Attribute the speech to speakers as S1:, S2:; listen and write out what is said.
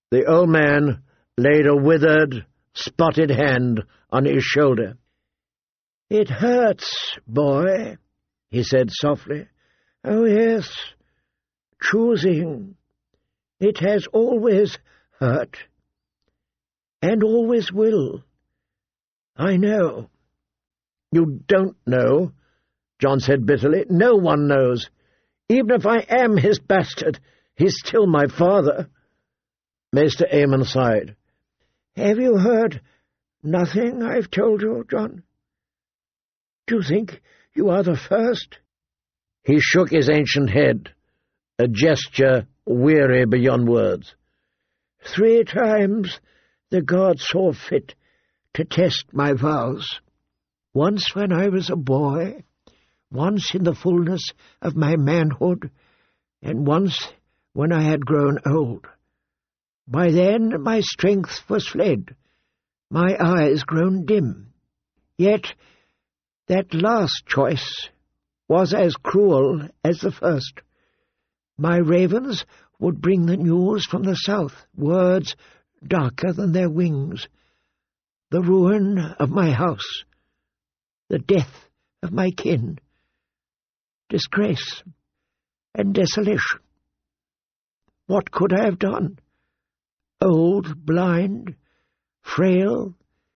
S1: The old man laid a withered, spotted hand on his shoulder. "It hurts, boy," he said softly. "Oh, yes, choosing. It has always hurt, and always will. I know." "You don't know," John said bitterly. "No one knows. Even if I am his bastard, he's still my father." Maester Aemon sighed. "Have you heard nothing I've told you, John? Do you think you are the first?" He shook his ancient head, a gesture weary beyond words. 3 times the gods saw fit to test my vows. Once when I was a boy, once in the fullness of my manhood, and once when I had grown old. By then my strength was fled, my eyes grown dim. Yet that last choice was as cruel as the first. My ravens would bring the news from the south, words darker than their wings, the ruin of my house, the death of my kin, disgrace and desolation. What could I have done? Old, blind, frail,